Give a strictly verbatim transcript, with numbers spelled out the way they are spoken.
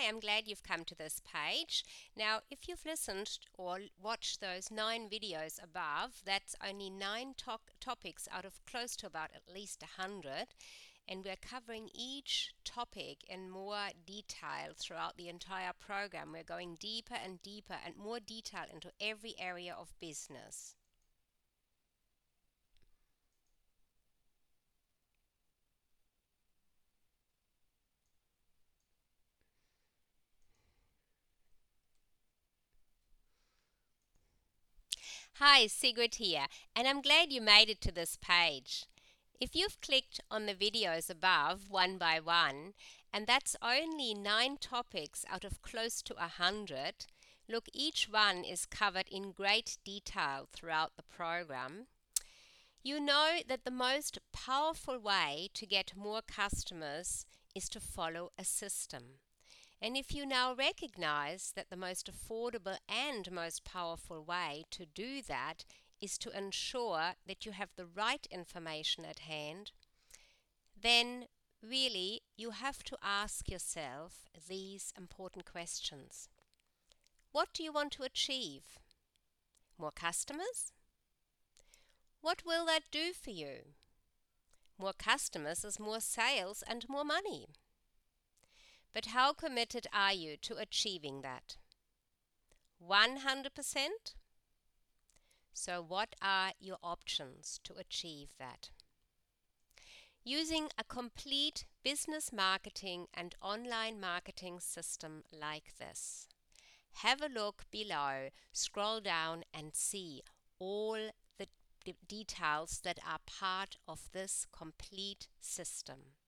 Hi, I'm glad you've come to this page. Now, if you've listened or watched those nine videos above, that's only nine to- topics out of close to about at least a hundred, and we're covering each topic in more detail throughout the entire program. We're going deeper and deeper and more detail into every area of business. Hi, Sigrid here, and I'm glad you made it to this page. If you've clicked on the videos above one by one, and that's only nine topics out of close to a hundred, look, each one is covered in great detail throughout the program. You know that the most powerful way to get more customers is to follow a system. And if you now recognize that the most affordable and most powerful way to do that is to ensure that you have the right information at hand, then really you have to ask yourself these important questions. What do you want to achieve? More customers? What will that do for you? More customers is more sales and more money. But how committed are you to achieving that? one hundred percent? So what are your options to achieve that? Using a complete business marketing and online marketing system like this. Have a look below, scroll down and see all the d- details that are part of this complete system.